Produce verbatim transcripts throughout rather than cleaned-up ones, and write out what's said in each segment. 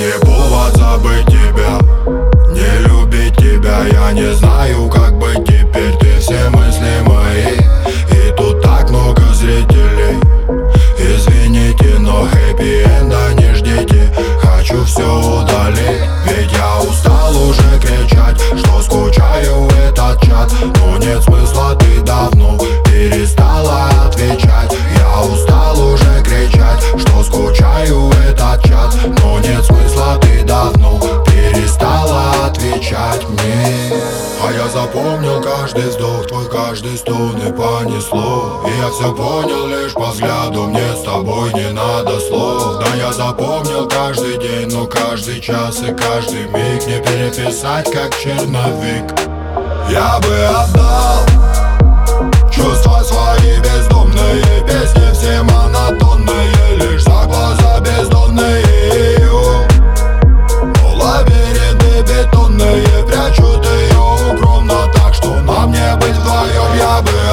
не повод забыть тебя, не любить тебя. Я не знаю, как быть теперь, ты все мысли мои. И тут так много зрителей. Извините, но хэппи-энда не ждите. Хочу все удалить, ведь я устал уже кричать, что скучаю в этот чат. Но нет смысла, ты давно перестала отвечать. Я устал уже кричать, что скучаю в этот чат. Но нет смысла, ты давно перестала отвечать мне. А я запомнил каждый вздох твой, каждый стон, и понесло. И я все понял лишь по взгляду, мне с тобой не надо слов. Да, я запомнил каждый день, но каждый час и каждый миг не переписать, как черновик. Я бы отдал чувства свои бездомные, песни все монотонные, лишь за глаза бездонные ее. Но лабиринты бетонные прячут ее укромно, так что нам не быть вдвоем. Я бы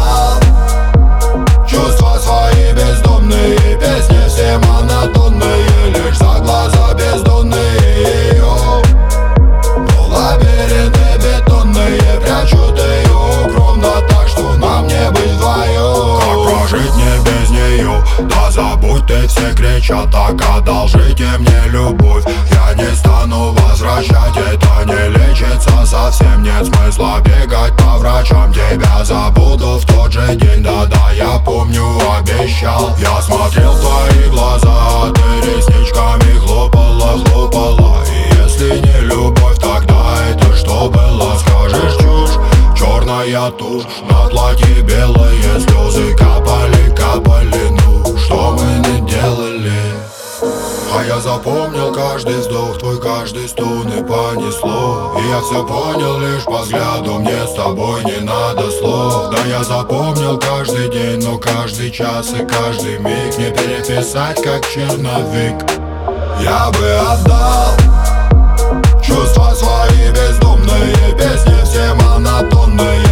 отдал чувства свои бездомные, песни все монотонные, лишь за глаза бездонные ее. Но лабиринты бетонные прячут ее укромно, так что нам не быть вдвоем. Как прожить не без нее? Да забудь, ты все кричат, так одолжите мне любовь. Я не стану возвращать, это не лечится совсем. Нет смысла бегать по врачам, тебя забуду в тот же день. Да-да, я помню, обещал. Я смотрел в твои глаза, ты ресничками хлопала, хлопала. И если не любовь, тогда это что было? Скажешь чушь, черная тушь, на платье белые слезы капали, капали. Ну, что мы не делали? А я запомнил каждый вздох твой, каждый стон, и понесло. И я все понял лишь по взгляду, мне с тобой не надо слов. Да, я запомнил каждый день, но каждый час и каждый миг не переписать, как черновик. Я бы отдал чувства свои бездомные, песни все монотонные,